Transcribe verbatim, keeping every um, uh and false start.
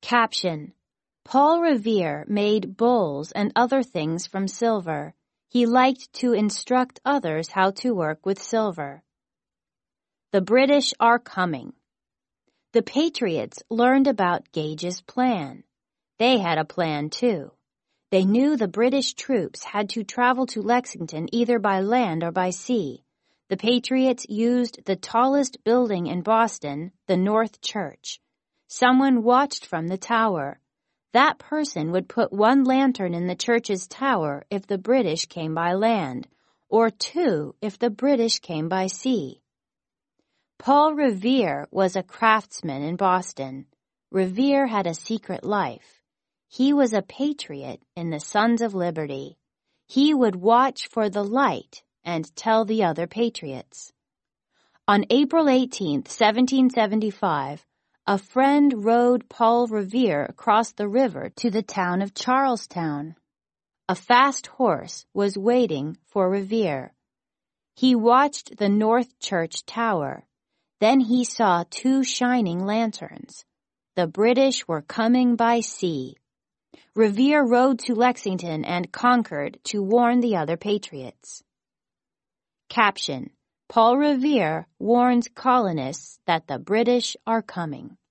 Caption: Paul Revere made bowls and other things from silver. He liked to instruct others how to work with silver. The British are coming. The Patriots learned about Gage's plan. They had a plan too. They knew the British troops had to travel to Lexington either by land or by sea. The Patriots used the tallest building in Boston, the North Church. Someone watched from the tower. That person would put one lantern in the church's tower if the British came by land, or two if the British came by sea. Paul Revere was a craftsman in Boston. Revere had a secret life. He was a patriot in the Sons of Liberty. He would watch for the light and tell the other patriots. On April eighteenth, seventeen seventy-five, a friend rowed Paul Revere across the river to the town of Charlestown. A fast horse was waiting for Revere. He watched the North Church tower. Then he saw two shining lanterns. The British were coming by sea. Revere rode to Lexington and Concord to warn the other patriots. Caption: Paul Revere warns colonists that the British are coming.